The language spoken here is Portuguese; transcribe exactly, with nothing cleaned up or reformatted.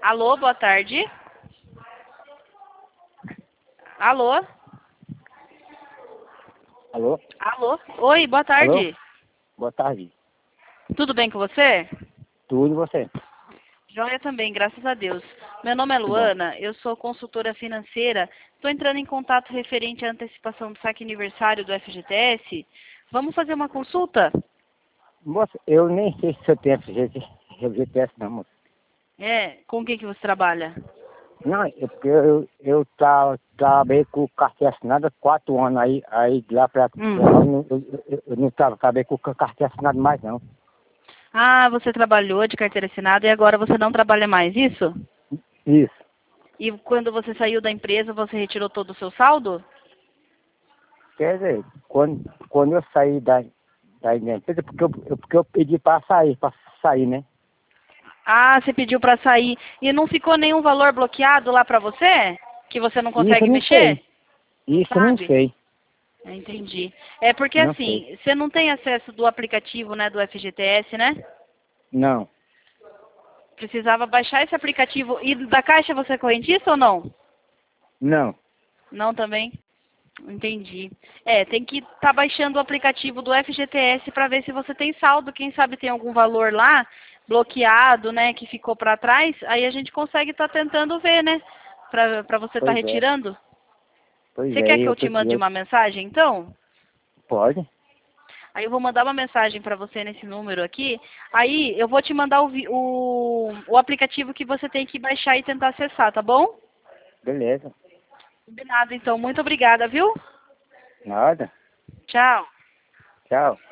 Alô, boa tarde. Alô? Alô? Alô? Oi, boa tarde. Alô? Boa tarde. Tudo bem com você? Tudo e você? Joia também, graças a Deus. Meu nome é Que bom. Luana, eu sou consultora financeira. Estou entrando em contato referente à antecipação do saque aniversário do F G T S. Vamos fazer uma consulta? Moça, eu nem sei se eu tenho F G T S não, moça. É, com quem que você trabalha? Não, é porque eu, eu tra- trabalhei com carteira assinada há quatro anos aí, aí de lá pra, pra Hum. lá eu, não- eu, eu, eu não tra- trabalhei com carteira assinada mais não. Ah, você trabalhou de carteira assinada e agora você não trabalha mais, isso? Isso. E quando você saiu da empresa, você retirou todo o seu saldo? Quer dizer, quando, quando eu saí da, da empresa, porque eu, eu- porque eu pedi para sair, para sair, né? Ah, você pediu para sair e não ficou nenhum valor bloqueado lá para você? Que você não Isso eu consegue não mexer? sei. Não Isso eu não sabe? sei. Ah, entendi. É porque Não sei. assim, você não tem acesso do aplicativo, né, do F G T S, né? Não. Precisava baixar esse aplicativo. E da Caixa você é correntista ou não? Não. Não também? Entendi. É, tem que estar tá baixando o aplicativo do F G T S para ver se você tem saldo. Quem sabe tem algum valor lá bloqueado, né, que ficou para trás. Aí a gente consegue estar tentando ver, né, para para você estar Pois é. retirando. Pois Você é, quer que eu, eu te pre- mande eu uma mensagem, então? pode? Aí eu vou mandar uma mensagem para você nesse número aqui. Aí eu vou te mandar o, vi- o, o aplicativo que você tem que baixar e tentar acessar, tá bom? Beleza. Combinado, então. Muito obrigada, viu? Nada. Tchau. Tchau.